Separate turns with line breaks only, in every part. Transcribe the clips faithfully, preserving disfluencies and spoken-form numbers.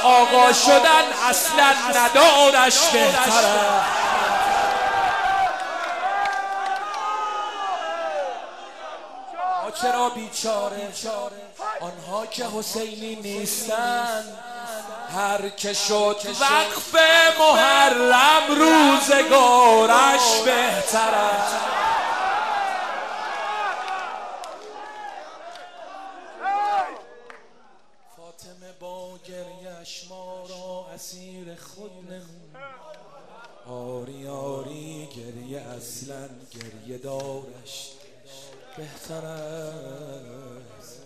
آقا شدن اصلا ندارش بهتره. ما چرا بیچاره آنها که حسینی نیستن، هر که شد وقف محرم روزگارش بهتره. فاطمه با گریش ما را اسیر خود نمود، آری آری گریه اصلا گریه دارش بهتر است.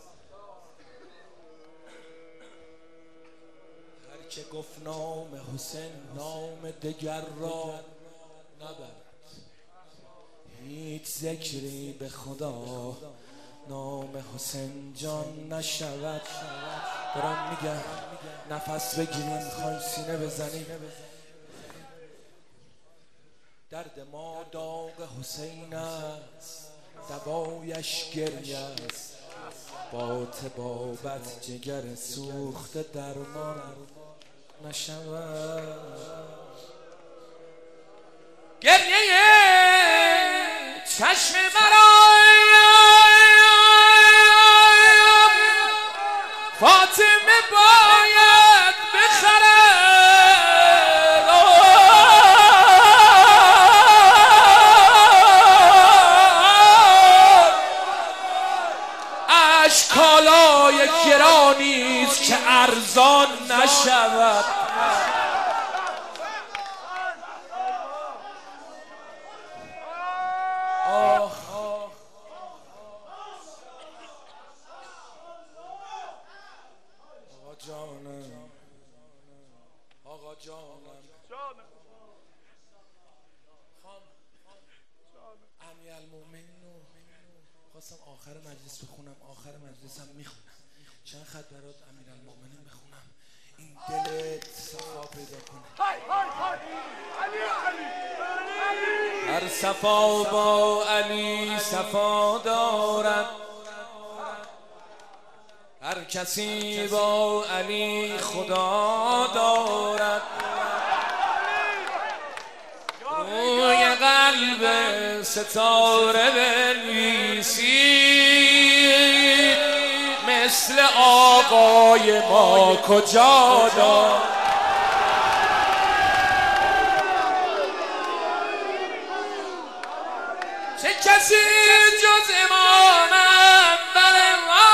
هر که گفت نام حسین نام دگر را نبرد، هیچ ذکری به خدا نام حسین جان نشود. دارم میگم نفس بگیریم میخوایم سینه بزنیم. درد ما داغ حسین است، دوایش گریه است. با طبابت جگر سوخت درمان نشود. گریه چشم برای فاطمه باید بخره. کالای گرانیست که ارزان نشود. آه آقا جانم، آقا جانم، امیرالمومنین رو خواستم آخر مجلس بخونم، آخر مجلس هم میخونم. چند خط برات امیرالمومنین بخونم این دلت صفا پیدا کنه. هر صفا با علی صفا دارد، هر کسی با علی خدا دارد. روی قلب ستاره بنویسید مثل آقای ما کجا دارد. چه کسی جز امام اول ما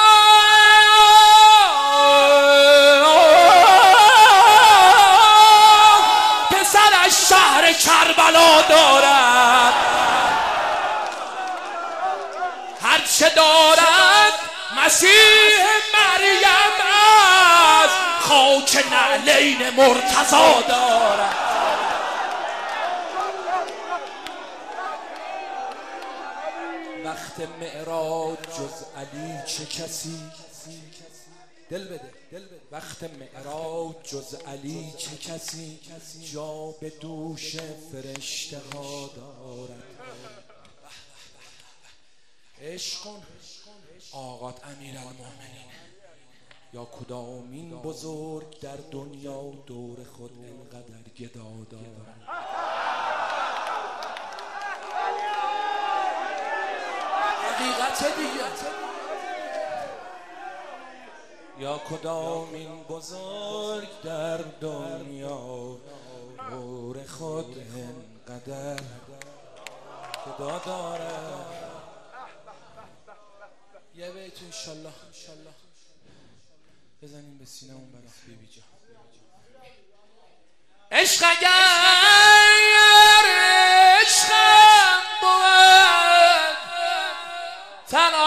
پسرش شهر کربلا دارد. هرچه دارد مسیح مریم از خاک نعلین مرتضی دارد. وقت معراج جز علی چه کسی دل بده، وقت معراج جز علی چه کسی جا به دوش فرشته ها دارد. عشق کن آقات امیرالمومنین، یا کدامین بزرگ در دنیا دور خود اینقدر گدا دارد. حقیقت دیگه، یا کدامین بزرگ در دنیا دور خود اینقدر گدا دارد. یه بیت انشالله بزنیم به سینه اون برای بیبی جان. عشق اگر عشقم بود تنها